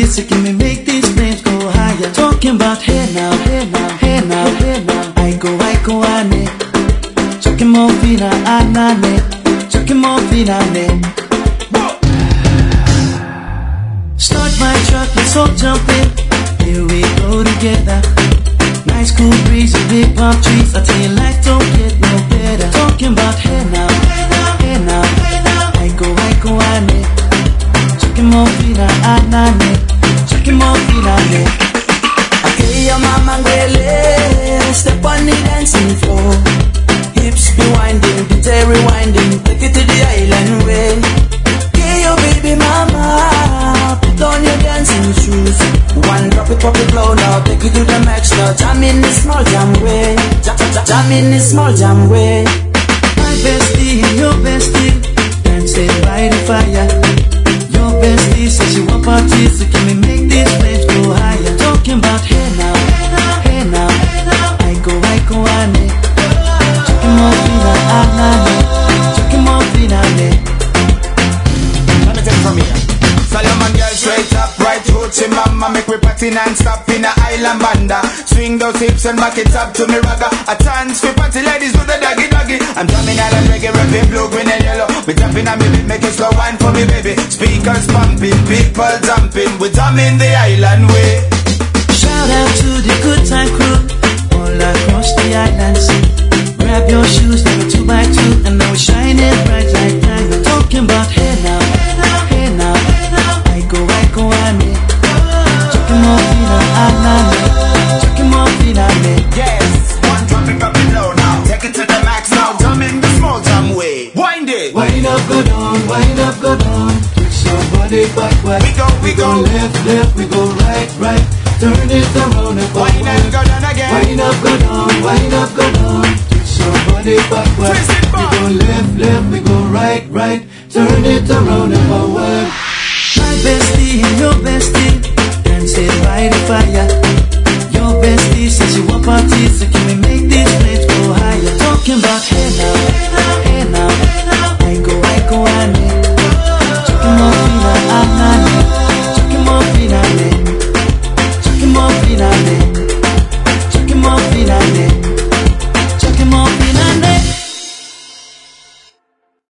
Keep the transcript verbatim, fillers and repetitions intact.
so can we make these flames go higher? Talking about hey now, hey now, hey now, hey now. I go, I go, ane. Chucking more fina, anane. Chucking more fina, ne. Start my truck, let's all jump in. Here we go together. Nice cool breeze and big palm trees. I tell you life don't get no better. Talking about hey now, hey now, hey now, hey now. I go, I go, ane. Chucking more fina, anane. Chucking more fina, ne. Okay, your mama ngwele, step on the dancing floor. Hips be winding, D J rewinding, take it to the island way. Okay, your baby mama, put on your dancing shoes. One drop it, pop it low now, take it to the max now. Jam in the small jam way, jam, jam, jam in the small jam way. My bestie and your bestie, dancing by the fire. Your bestie says she want parties, so can we make these flames go higher? Talking about hey now, hey now, hey now, hey now. I go, I go, ane. Chucking more fina, anane. Chucking more fina, ne. Let me take it from here. Solomon girl straight up, right hoochie mama. Make we party non-stop in a island banda. Swing those hips and back it up to me ragga. A chance for party ladies do the doggy doggy. I'm drumming island reggae, rapping blue, green and yellow. We jumping on me beat, make it slow wine for me baby. Speakers pumping, people jumping. We drumming the island way. Shout out to the good time crew all across the island sea. Grab your shoes, never two by two, and now we're shining bright like diamond. Talking about hey now, hey now, hey now, hey now. I go, I go, ane. Chucking more fina, anane. Chucking more fina, ne. Yes, one drop it, drop it low now. Take it to the max now, drumming the small jam way. Wind it. Wind up, go down, wind up, go down. Twist your body backward. We go, we go. left, left, we go right, right. Turn it around and forward. Wind up, go down again. Wind up, go down, wind up, go down. Twist your body backward. Twist it back. We go left, left, we go right, right. Turn it around and forward. My bestie and your bestie dancing by the fire. Your bestie says you want parties, so can we make these flames go higher? Talking about hey now.